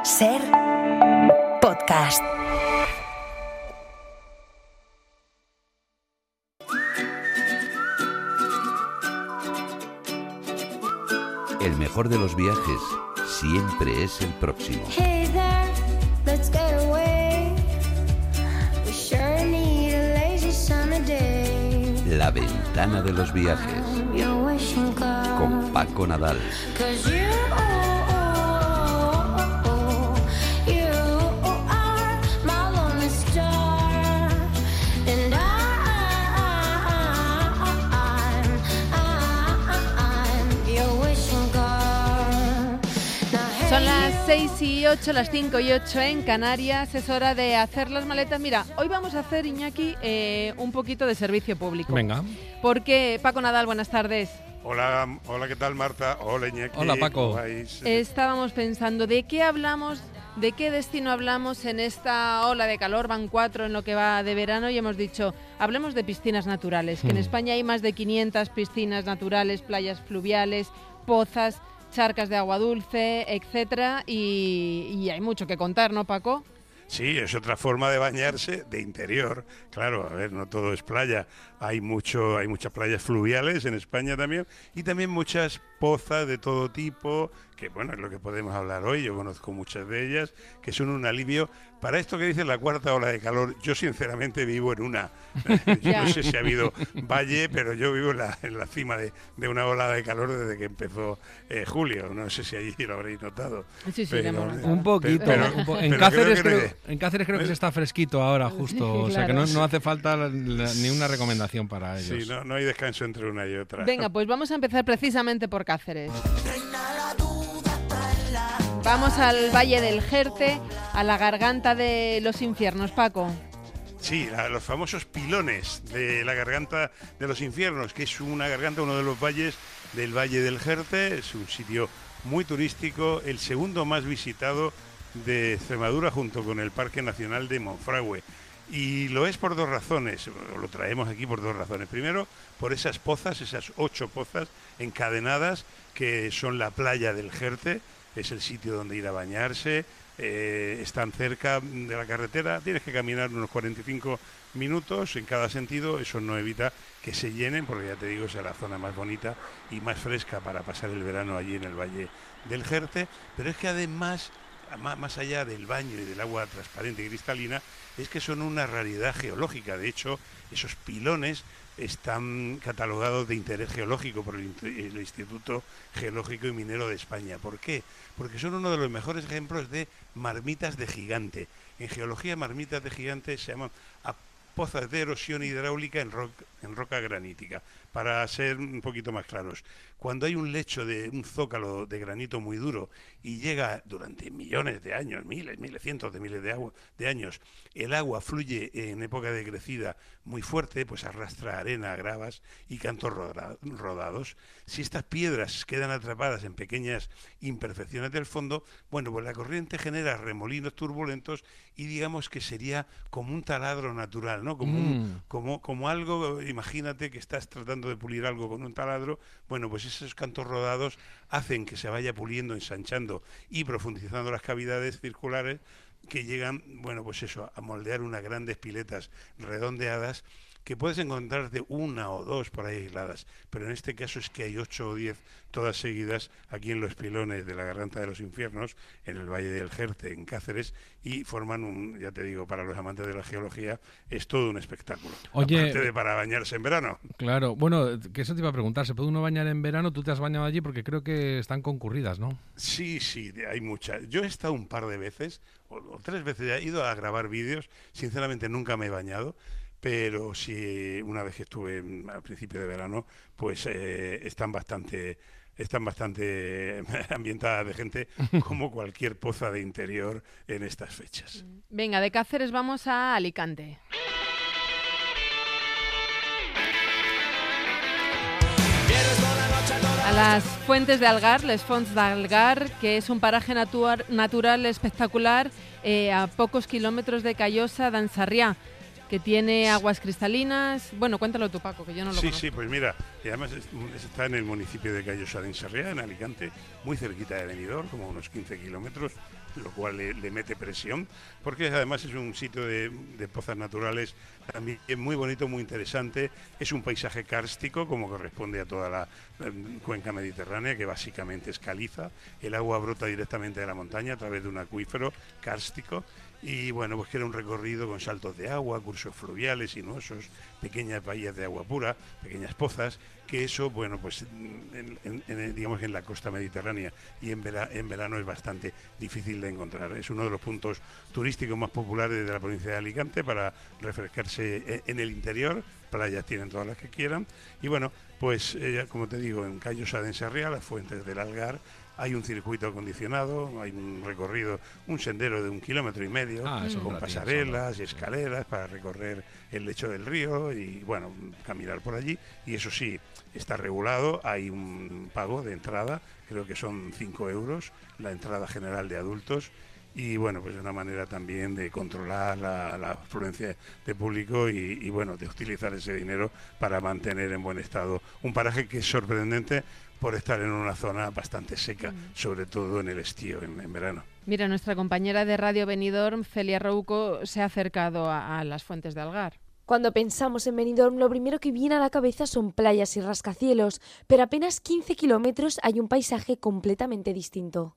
Ser podcast. El mejor de los viajes siempre es el próximo. Hey there, let's get away. We sure need a lazy summer day. La ventana de los viajes You're wishing God, con Paco Nadal. 'cause you are my lonely star. And I'm your wishing God. Now, Son las 6:08, las 5:08 en Canarias. Es hora de hacer las maletas. Mira, hoy vamos a hacer, Iñaki, un poquito de servicio público. Venga. Porque, Paco Nadal, buenas tardes. Hola, ¿qué tal, Marta? Hola, Iñaki. Hola, Paco. ¿Cómo vais? Estábamos pensando, ¿de qué hablamos? ¿De qué destino hablamos en esta ola de calor? Van 4 en lo que va de verano y hemos dicho, hablemos de piscinas naturales, que en España hay más de 500 piscinas naturales, playas fluviales, pozas, charcas de agua dulce, etcétera, y hay mucho que contar, ¿no, Paco? Sí, es otra forma de bañarse de interior. Claro, a ver, no todo es playa. Hay muchas playas fluviales en España también y también muchas pozas de todo tipo, que bueno, es lo que podemos hablar hoy. Yo conozco muchas de ellas, que son un alivio. Para esto que dice la cuarta ola de calor, yo sinceramente vivo en una. Yo no sé si ha habido valle, pero yo vivo en la cima de una ola de calor desde que empezó julio. No sé si allí lo habréis notado. Sí, pero, lo hemos notado. Un poquito. En Cáceres creo que se está fresquito ahora justo, o sea que no hace falta ni una recomendación para ellos. Sí, no hay descanso entre una y otra. Venga, pues vamos a empezar precisamente por Cáceres. Vamos al Valle del Jerte, a la garganta de los infiernos, Paco. Sí, los famosos pilones de la garganta de los infiernos, que es una garganta, uno de los valles del Valle del Jerte. Es un sitio muy turístico, el segundo más visitado de Extremadura junto con el Parque Nacional de Monfragüe. Y lo es por dos razones, lo traemos aquí por dos razones. Primero, por esas pozas, esas 8 pozas encadenadas que son la playa del Jerte, es el sitio donde ir a bañarse, están cerca de la carretera, tienes que caminar unos 45 minutos en cada sentido, eso no evita que se llenen, porque ya te digo, es la zona más bonita y más fresca para pasar el verano allí en el Valle del Jerte, pero es que además, más allá del baño y del agua transparente y cristalina, es que son una raridad geológica. De hecho, esos pilones están catalogados de interés geológico por el Instituto Geológico y Minero de España. ¿Por qué? Porque son uno de los mejores ejemplos de marmitas de gigante. En geología, marmitas de gigante se llaman pozas de erosión hidráulica en roca granítica. Para ser un poquito más claros, cuando hay un lecho de un zócalo de granito muy duro y llega durante millones de años, miles, cientos de miles de años, el agua fluye en época de crecida muy fuerte, pues arrastra arena, gravas y cantos rodados. Si estas piedras quedan atrapadas en pequeñas imperfecciones del fondo, bueno, pues la corriente genera remolinos turbulentos y digamos que sería como un taladro natural, ¿no? Como algo, imagínate que estás tratando de pulir algo con un taladro, bueno, pues esos cantos rodados hacen que se vaya puliendo, ensanchando y profundizando las cavidades circulares que llegan, bueno, pues eso, a moldear unas grandes piletas redondeadas que puedes encontrar de una o dos por ahí aisladas, pero en este caso es que hay 8 o 10 todas seguidas aquí en los pilones de la garganta de los infiernos, en el Valle del Jerte, en Cáceres, y forman ya te digo, para los amantes de la geología, es todo un espectáculo. Oye, aparte de para bañarse en verano. Claro, bueno, que eso te iba a preguntar, ¿se puede uno bañar en verano? Tú te has bañado allí porque creo que están concurridas, ¿no? Sí, hay muchas. Yo he estado un par de veces, o 3 veces, he ido a grabar vídeos, sinceramente nunca me he bañado, pero sí, una vez que estuve al principio de verano, pues están bastante ambientadas de gente, como cualquier poza de interior en estas fechas. Venga, de Cáceres vamos a Alicante. A las fuentes de Algar, les Fonts d'Algar, que es un paraje natural espectacular a pocos kilómetros de Callosa d'en Sarrià, que tiene aguas cristalinas. Bueno, cuéntalo tú, Paco, que yo no lo conozco. Sí, pues mira, Y además está en el municipio de Callosa de Ensarriá, en Alicante, muy cerquita de Benidorm, como unos 15 kilómetros, lo cual le mete presión, porque además es un sitio de pozas naturales también muy bonito, muy interesante. Es un paisaje kárstico, como corresponde a toda la cuenca mediterránea, que básicamente es caliza. El agua brota directamente de la montaña a través de un acuífero kárstico. Y bueno, pues que era un recorrido con saltos de agua, cursos fluviales, sinuosos, pequeñas bahías de agua pura, pequeñas pozas, que eso, bueno, pues digamos que en la costa mediterránea y en verano es bastante difícil de encontrar. Es uno de los puntos turísticos más populares de la provincia de Alicante para refrescarse en el interior. Playas tienen todas las que quieran. Y bueno, pues como te digo, en Callosa de Ensarriá, las fuentes del Algar, hay un circuito acondicionado, hay un recorrido, un sendero de 1,5 kilómetros, con pasarelas y escaleras para recorrer el lecho del río y, bueno, caminar por allí. Y eso sí, está regulado, hay un pago de entrada, creo que son 5 euros, la entrada general de adultos. Y bueno, pues es una manera también de controlar la afluencia de público y bueno, de utilizar ese dinero para mantener en buen estado un paraje que es sorprendente por estar en una zona bastante seca, sobre todo en el estío, en verano. Mira, nuestra compañera de Radio Benidorm, Celia Rouco, se ha acercado a las fuentes de Algar. Cuando pensamos en Benidorm, lo primero que viene a la cabeza son playas y rascacielos, pero a apenas 15 kilómetros hay un paisaje completamente distinto.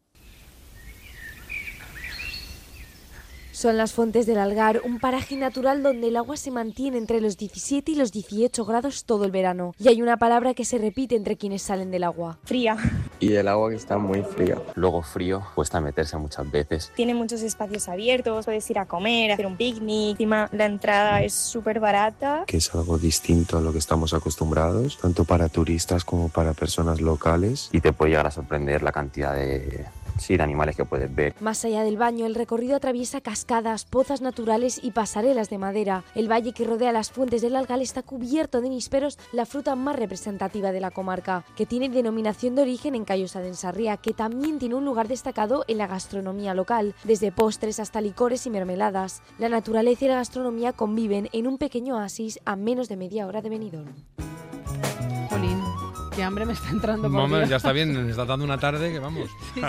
Son las Fuentes del Algar, un paraje natural donde el agua se mantiene entre los 17 y los 18 grados todo el verano. Y hay una palabra que se repite entre quienes salen del agua. Fría. Y el agua que está muy fría. Luego frío, cuesta meterse muchas veces. Tiene muchos espacios abiertos, puedes ir a comer, hacer un picnic. Encima la entrada es súper barata. Que es algo distinto a lo que estamos acostumbrados, tanto para turistas como para personas locales. Y te puede llegar a sorprender la cantidad de animales que puedes ver. Más allá del baño, el recorrido atraviesa cascadas, pozas naturales y pasarelas de madera. El valle que rodea las Fuentes del Algar está cubierto de nísperos, la fruta más representativa de la comarca, que tiene denominación de origen en Callosa de Ensarriá, que también tiene un lugar destacado en la gastronomía local, desde postres hasta licores y mermeladas. La naturaleza y la gastronomía conviven en un pequeño oasis a menos de media hora de Benidorm. Jolín, qué hambre me está entrando. Mamá, ya está bien, me está dando una tarde que vamos. Sí.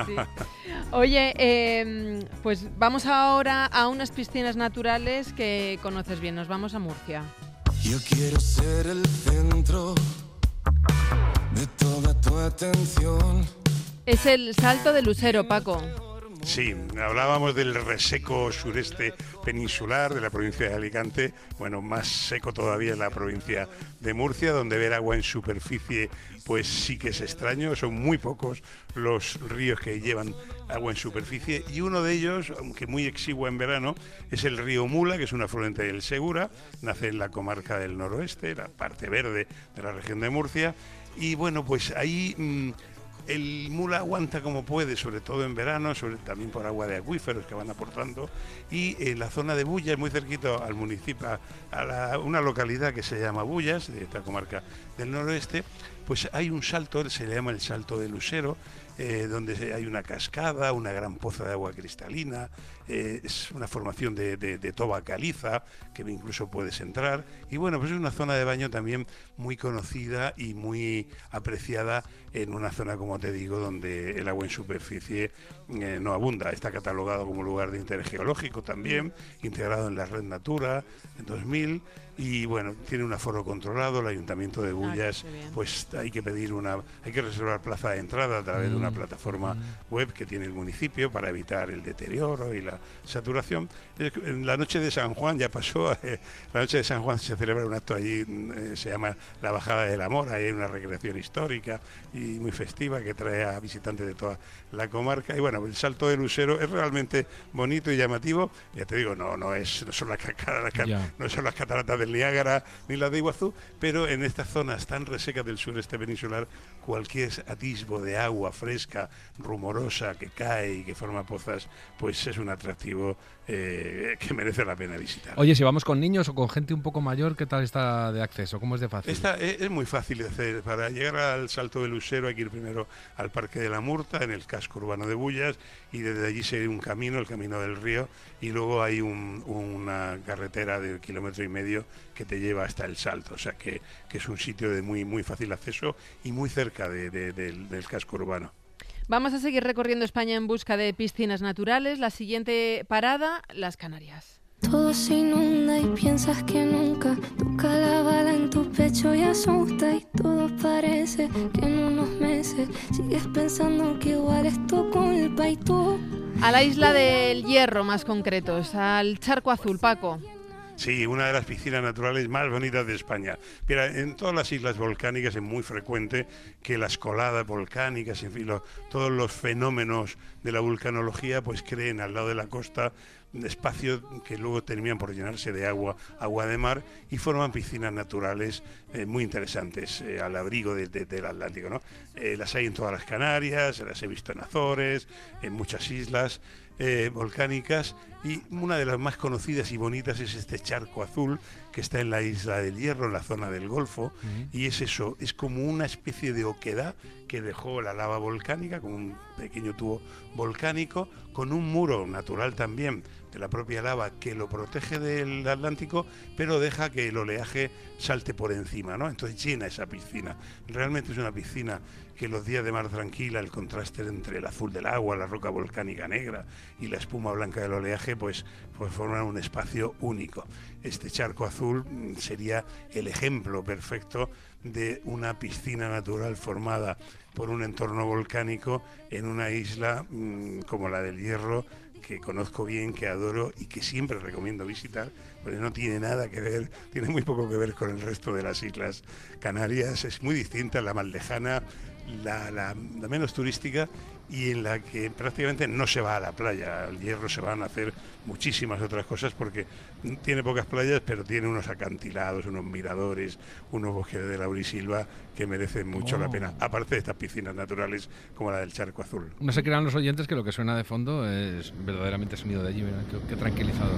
Oye, pues vamos ahora a unas piscinas naturales que conoces bien. Nos vamos a Murcia. Yo quiero ser el centro de toda tu atención. Es el Salto del Lucero, Paco. Sí, hablábamos del reseco sureste peninsular de la provincia de Alicante. Bueno, más seco todavía en la provincia de Murcia, donde ver agua en superficie pues sí que es extraño. Son muy pocos los ríos que llevan agua en superficie y uno de ellos, aunque muy exigua en verano, es el río Mula, que es un afluente del Segura, nace en la comarca del noroeste, la parte verde de la región de Murcia. Y bueno, pues ahí el Mula aguanta como puede, sobre todo en verano, también por agua de acuíferos que van aportando. Y en la zona de Bullas, muy cerquito al municipio, una localidad que se llama Bullas, de esta comarca del noroeste, pues hay un salto, se le llama el Salto del Lucero, donde hay una cascada, una gran poza de agua cristalina, es una formación de toba caliza, que incluso puedes entrar, y bueno, pues es una zona de baño también muy conocida y muy apreciada en una zona, como te digo, donde el agua en superficie no abunda. Está catalogado como lugar de interés geológico también, integrado en la Red Natura en 2000, y bueno, tiene un aforo controlado. El Ayuntamiento de Bullas, pues hay que reservar plaza de entrada a través de una plataforma web que tiene el municipio para evitar el deterioro y la saturación. En la noche de San Juan ya pasó, la noche de San Juan se celebra un acto allí, se llama la Bajada del Amor, ahí hay una recreación histórica y muy festiva que trae a visitantes de toda la comarca. Y bueno, el Salto del Lucero es realmente bonito y llamativo. Ya te digo, no son las cataratas del Niágara ni las de Iguazú, pero en estas zonas tan resecas del sureste peninsular, cualquier atisbo de agua fresca pintoresca, rumorosa, que cae y que forma pozas, pues es un atractivo que merece la pena visitar. Oye, si vamos con niños o con gente un poco mayor, ¿qué tal está de acceso? ¿Cómo es de fácil? Es muy fácil de hacer. Para llegar al Salto del Usero hay que ir primero al Parque de la Murta, en el casco urbano de Bullas, y desde allí seguir un camino, el Camino del Río, y luego hay una carretera de 1,5 kilómetros que te lleva hasta el Salto. O sea que es un sitio de muy, muy fácil acceso y muy cerca del casco urbano. Vamos a seguir recorriendo España en busca de piscinas naturales. La siguiente parada, las Canarias. Todo se inunda y piensas que nunca toca la bala en tu pecho y asusta y todo parece que en unos meses sigues pensando que igual es tu culpa y tú... A la isla del Hierro, más concretos, al Charco Azul, Paco. Sí, una de las piscinas naturales más bonitas de España. Mira, en todas las islas volcánicas es muy frecuente que las coladas volcánicas, en fin, todos los fenómenos de la vulcanología, pues creen al lado de la costa espacios que luego terminan por llenarse de agua de mar, y forman piscinas naturales muy interesantes al abrigo del Atlántico, ¿no? Las hay en todas las Canarias, las he visto en Azores, en muchas islas volcánicas, y una de las más conocidas y bonitas es este Charco Azul que está en la isla del Hierro, en la zona del Golfo, y es eso, es como una especie de oquedad que dejó la lava volcánica, con un pequeño tubo volcánico, con un muro natural también de la propia lava que lo protege del Atlántico, pero deja que el oleaje salte por encima, ¿no? Entonces llena esa piscina. Realmente es una piscina que los días de mar tranquila, el contraste entre el azul del agua, la roca volcánica negra y la espuma blanca del oleaje, pues forman un espacio único. Este Charco Azul sería el ejemplo perfecto de una piscina natural formada por un entorno volcánico en una isla como la del Hierro, que conozco bien, que adoro y que siempre recomiendo visitar, porque no tiene nada que ver, tiene muy poco que ver con el resto de las islas Canarias. Es muy distinta, la más lejana, la menos turística, y en la que prácticamente no se va a la playa. Al Hierro se van a hacer muchísimas otras cosas porque tiene pocas playas, pero tiene unos acantilados, unos miradores, unos bosques de laurisilva que merecen mucho la pena, aparte de estas piscinas naturales como la del Charco Azul. No se crean los oyentes que lo que suena de fondo es verdaderamente sonido de allí. Mira, qué tranquilizador.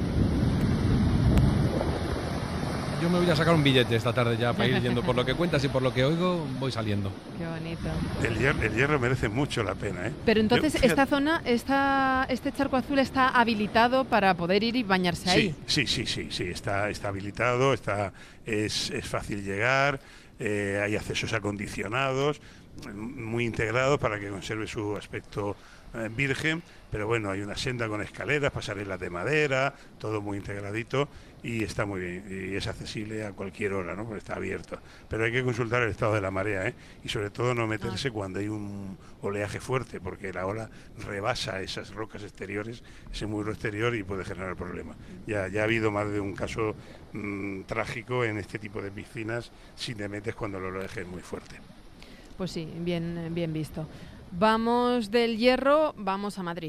Yo me voy a sacar un billete esta tarde ya para ir yendo. Por lo que cuentas y por lo que oigo, voy saliendo. Qué bonito. El Hierro merece mucho la pena, ¿eh? Pero entonces esta zona, este Charco Azul está habilitado para poder ir y bañarse ahí. Sí, está habilitado, es fácil llegar, hay accesos acondicionados, muy integrados para que conserve su aspecto virgen, pero bueno, hay una senda con escaleras, pasarelas de madera, todo muy integradito, y está muy bien, y es accesible a cualquier hora, ¿no? Porque está abierto. Pero hay que consultar el estado de la marea, ¿eh? Y sobre todo no meterse cuando hay un oleaje fuerte, porque la ola rebasa esas rocas exteriores, ese muro exterior, y puede generar problemas. Ya ha habido más de un caso trágico en este tipo de piscinas si te metes cuando el oleaje es muy fuerte. Pues sí, bien visto. Vamos del Hierro, vamos a Madrid.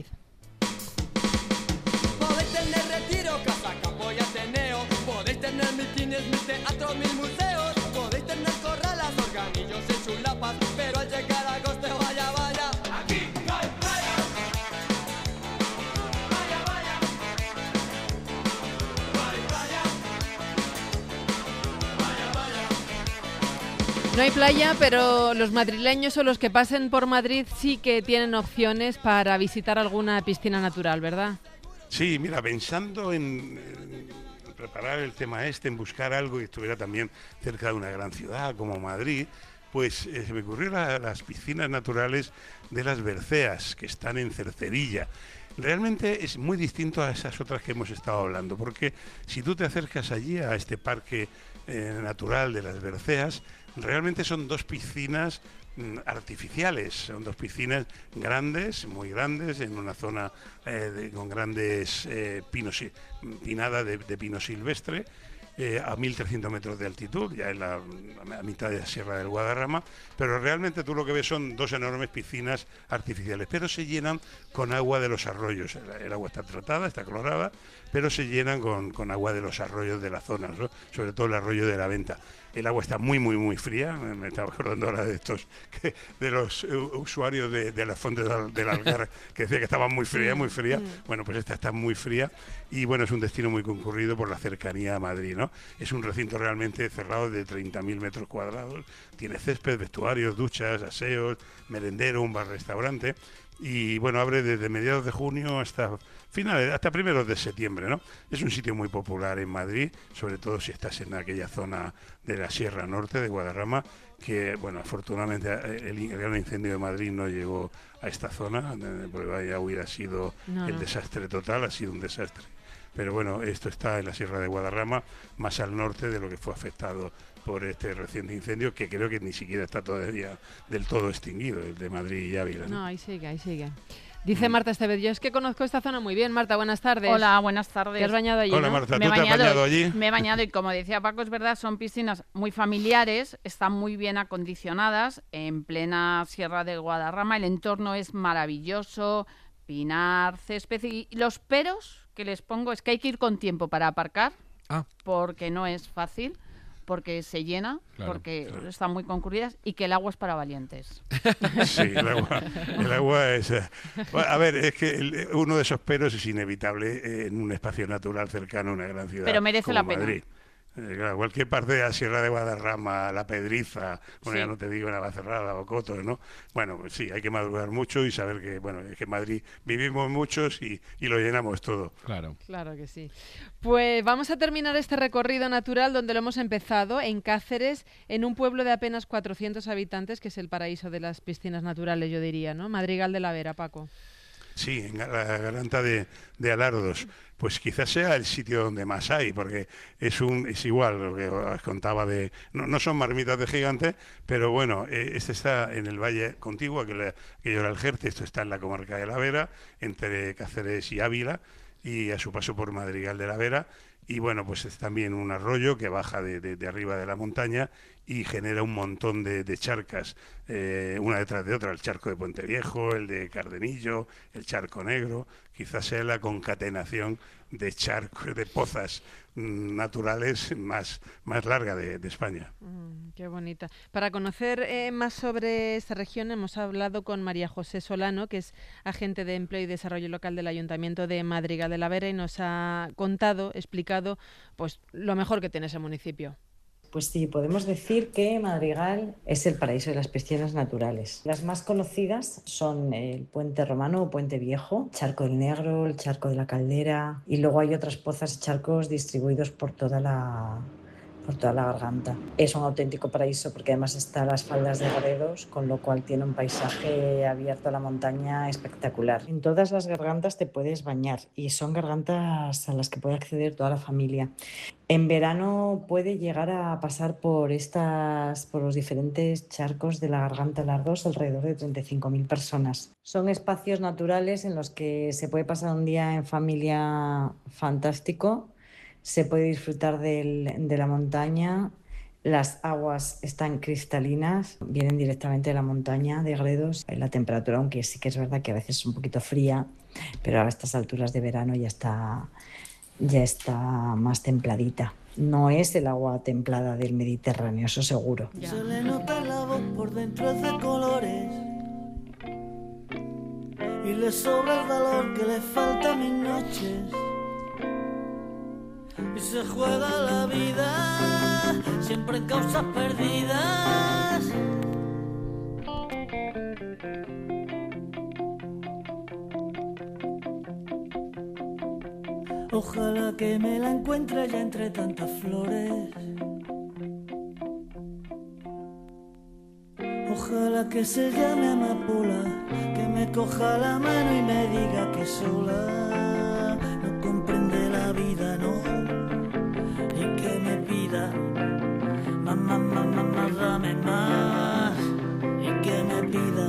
Podéis tener retiro, casa, campo y ateneo. Podéis tener mitines, mis teatros, mis museos. Podéis tener corralas, organillos y chulapas. Pero al llegar a agosto, vaya, aquí no hay playa. Vaya, no hay playa. No hay playa, pero los madrileños o los que pasen por Madrid sí que tienen opciones para visitar alguna piscina natural, ¿verdad? Sí, mira, pensando en preparar el tema en buscar algo que estuviera también cerca de una gran ciudad como Madrid, pues se me ocurrió las piscinas naturales de las Berceas, que están en Cercedilla. Realmente es muy distinto a esas otras que hemos estado hablando, porque si tú te acercas allí a este parque natural de las Berceas, realmente son dos piscinas artificiales, son dos piscinas grandes, muy grandes, en una zona con grandes pinada de pino silvestre, a 1.300 metros de altitud, ya en a mitad de la Sierra del Guadarrama, pero realmente tú lo que ves son dos enormes piscinas artificiales, pero se llenan con agua de los arroyos. El agua está tratada, está clorada, pero se llenan con agua de los arroyos de la zona, ¿no? Sobre todo el arroyo de la Venta, el agua está muy, muy, muy fría. Me estaba acordando ahora de de los usuarios de las fuentes del Algar, que decía que estaba muy fría, muy fría. Bueno, pues esta está muy fría y bueno, es un destino muy concurrido por la cercanía a Madrid, ¿no? Es un recinto realmente cerrado de 30.000 metros cuadrados, tiene césped, vestuarios, duchas, aseos, merendero, un bar-restaurante. Y bueno, abre desde mediados de junio hasta primeros de septiembre, ¿no? Es un sitio muy popular en Madrid, sobre todo si estás en aquella zona de la Sierra Norte de Guadarrama, que bueno, afortunadamente el gran incendio de Madrid no llegó a esta zona, porque vaya, hubiera sido el desastre total, ha sido un desastre. Pero bueno, esto está en la Sierra de Guadarrama, más al norte de lo que fue afectado por este reciente incendio, que creo que ni siquiera está todavía del todo extinguido, el de Madrid y Ávila, ¿no? No, ahí sigue, ahí sigue. Dice Marta Estevez, yo es que conozco esta zona muy bien. Marta, buenas tardes. Hola, buenas tardes. ¿Te has bañado allí? Hola, ¿no? Marta, ¿tú te has bañado allí? Me he bañado y como decía Paco, es verdad, son piscinas muy familiares, están muy bien acondicionadas, en plena Sierra de Guadarrama, el entorno es maravilloso, pinar, césped, y los peros que les pongo es que hay que ir con tiempo para aparcar, porque no es fácil, porque se llena, porque están muy concurridas, y que el agua es para valientes. Sí, el agua es... a ver, es que uno de esos peros es inevitable en un espacio natural cercano a una gran ciudad. Pero merece como la pena. Madrid. Claro, cualquier parte de la Sierra de Guadarrama, La Pedriza, bueno, ya no te digo Navacerrada o Cotos, ¿no? Bueno, pues sí, hay que madrugar mucho y saber que, bueno, es que en Madrid vivimos muchos y lo llenamos todo. Claro. Claro que sí. Pues vamos a terminar este recorrido natural donde lo hemos empezado, en Cáceres, en un pueblo de apenas 400 habitantes, que es el paraíso de las piscinas naturales, yo diría, ¿no? Madrigal de la Vera, Paco. Sí, en la garganta de Alardos. Pues quizás sea el sitio donde más hay, porque es igual lo que os contaba de... No son marmitas de gigante, pero bueno, este está en el valle contiguo, aquello era el Jerte, esto está en la comarca de la Vera, entre Cáceres y Ávila, y a su paso por Madrigal de la Vera, y bueno, pues es también un arroyo que baja de arriba de la montaña y genera un montón de charcas, una detrás de otra, el charco de Puente Viejo, el de Cardenillo, el charco negro, quizás sea la concatenación de charcos, de pozas naturales más larga de España. Qué bonita. Para conocer más sobre esta región hemos hablado con María José Solano, que es agente de Empleo y Desarrollo Local del Ayuntamiento de Madrigal de la Vera, y nos ha explicado pues lo mejor que tiene ese municipio. Pues sí, podemos decir que Madrigal es el paraíso de las piscinas naturales. Las más conocidas son el Puente Romano o Puente Viejo, Charco del Negro, el Charco de la Caldera, y luego hay otras pozas y charcos distribuidos por toda la garganta. Es un auténtico paraíso porque además está a las faldas de Gredos, con lo cual tiene un paisaje abierto a la montaña espectacular. En todas las gargantas te puedes bañar y son gargantas a las que puede acceder toda la familia. En verano puede llegar a pasar por los diferentes charcos de la garganta Alardos alrededor de 35.000 personas. Son espacios naturales en los que se puede pasar un día en familia fantástico. Se puede disfrutar de la montaña, las aguas están cristalinas, vienen directamente de la montaña de Gredos. La temperatura, aunque sí que es verdad que a veces es un poquito fría, pero a estas alturas de verano ya está más templadita. No es el agua templada del Mediterráneo, eso seguro. Se le nota la voz por dentro es de colores y le sobra el valor que le falta a mis noches. Y se juega la vida siempre en causas perdidas. Ojalá que me la encuentre ya entre tantas flores. Ojalá que se llame amapola, que me coja la mano y me diga que sola no comprende la vida, no. Y que me pida mamá, dame más. Y que me pida.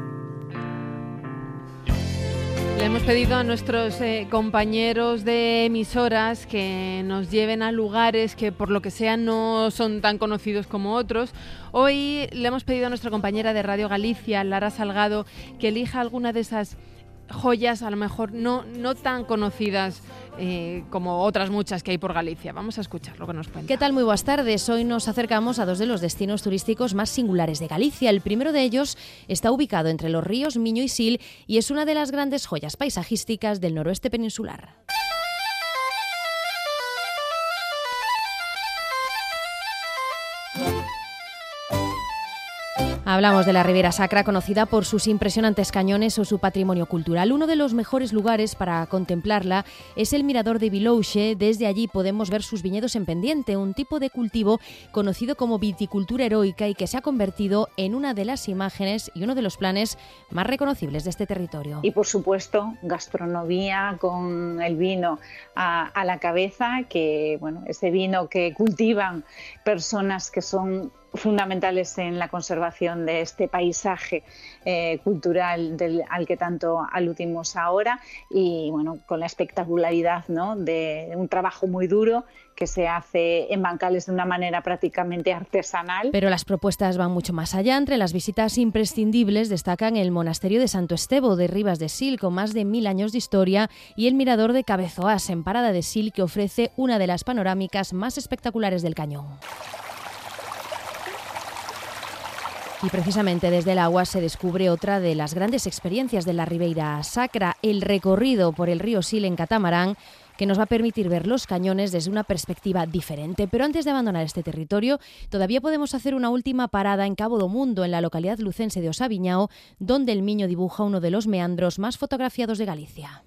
Le hemos pedido a nuestros compañeros de emisoras que nos lleven a lugares que por lo que sea no son tan conocidos como otros. Hoy le hemos pedido a nuestra compañera de Radio Galicia, Lara Salgado, que elija alguna de esas joyas a lo mejor no tan conocidas como otras muchas que hay por Galicia. Vamos a escuchar lo que nos cuenta. ¿Qué tal? Muy buenas tardes. Hoy nos acercamos a dos de los destinos turísticos más singulares de Galicia. El primero de ellos está ubicado entre los ríos Miño y Sil y es una de las grandes joyas paisajísticas del noroeste peninsular. Hablamos de la Ribeira Sacra, conocida por sus impresionantes cañones o su patrimonio cultural. Uno de los mejores lugares para contemplarla es el mirador de Vilouxe. Desde allí podemos ver sus viñedos en pendiente, un tipo de cultivo conocido como viticultura heroica y que se ha convertido en una de las imágenes y uno de los planes más reconocibles de este territorio. Y por supuesto, gastronomía con el vino a la cabeza, que bueno, ese vino que cultivan personas que son fundamentales en la conservación de este paisaje cultural al que tanto aludimos ahora, y bueno, con la espectacularidad, ¿no?, de un trabajo muy duro que se hace en bancales de una manera prácticamente artesanal. Pero las propuestas van mucho más allá. Entre las visitas imprescindibles destacan el monasterio de Santo Estevo de Ribas de Sil, con más de 1000 años de historia, y el mirador de Cabezoás en Parada de Sil, que ofrece una de las panorámicas más espectaculares del cañón. Y precisamente desde el agua se descubre otra de las grandes experiencias de la Ribeira Sacra, el recorrido por el río Sil en catamarán, que nos va a permitir ver los cañones desde una perspectiva diferente. Pero antes de abandonar este territorio, todavía podemos hacer una última parada en Cabo do Mundo, en la localidad lucense de Osaviñao, donde el Miño dibuja uno de los meandros más fotografiados de Galicia.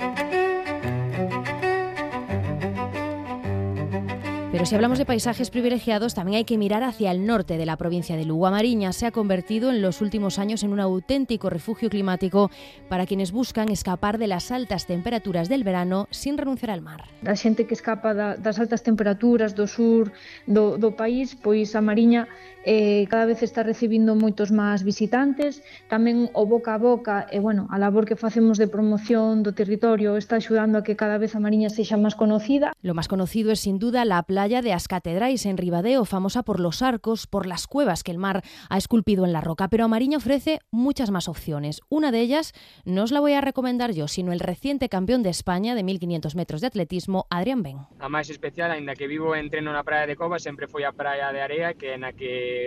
Pero si hablamos de paisajes privilegiados, también hay que mirar hacia el norte de la provincia de Lugo. A Mariña se ha convertido en los últimos años en un auténtico refugio climático para quienes buscan escapar de las altas temperaturas del verano sin renunciar al mar. A xente que escapa das altas temperaturas do sur do país, pois a Mariña cada vez está recibindo moitos máis visitantes. Tamén o boca a boca e a labor que facemos de promoción do territorio está axudando a que cada vez a Mariña sexa máis conocida. Lo más conocido es sin duda la playa de As Catedrais en Ribadeo, famosa por los arcos, por las cuevas que el mar ha esculpido en la roca, pero a Mariña ofrece muchas más opciones. Una de ellas no os la voy a recomendar yo, sino el reciente campeón de España de 1500 metros de atletismo, Adrián Ben. A máis especial, aínda que vivo e entreno na praia de Cova, sempre foi a praia de Area, que na que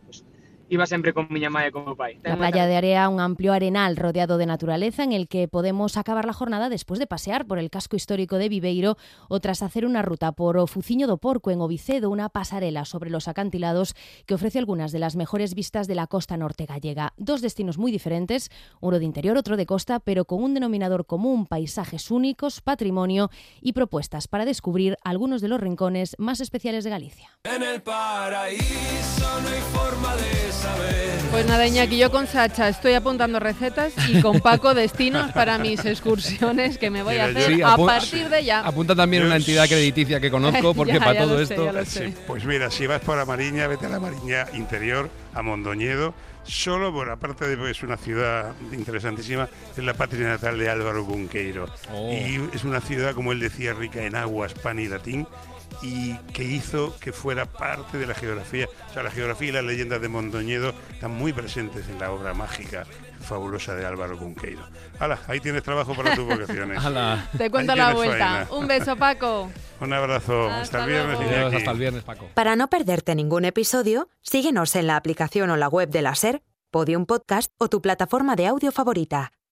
iba sempre con miña mãe e con meu pai. La playa de Area, un amplio arenal rodeado de naturaleza en el que podemos acabar la jornada después de pasear por el casco histórico de Viveiro o tras hacer una ruta por o Fuciño do Porco en Ovicedo, una pasarela sobre los acantilados que ofrece algunas de las mejores vistas de la costa norte gallega. Dos destinos muy diferentes, uno de interior, otro de costa, pero con un denominador común: paisajes únicos, patrimonio y propuestas para descubrir algunos de los rincones más especiales de Galicia. En el paraíso no hay forma de saber. Pues nada, Iñaki, yo con Sacha estoy apuntando recetas y con Paco destinos para mis excursiones que me voy a hacer a partir de ya. Apunta también una entidad crediticia que conozco, porque ya, para ya todo esto... Sí, pues mira, si vas por la Mariña, vete a la Mariña interior, a Mondoñedo. Solo por aparte de que es una ciudad interesantísima, es la patria natal de Álvaro Cunqueiro. Y es una ciudad, como él decía, rica en aguas, pan y latín, y que hizo que fuera parte de la geografía. O sea, la geografía y las leyendas de Mondoñedo están muy presentes en la obra mágica fabulosa de Álvaro Cunqueiro. ¡Hala! Ahí tienes trabajo para tus vacaciones. Te cuento la vuelta. Un beso, Paco. Un abrazo. Hasta el viernes. Adiós, hasta el viernes, Paco. Para no perderte ningún episodio, síguenos en la aplicación o la web de la SER, Podium Podcast o tu plataforma de audio favorita.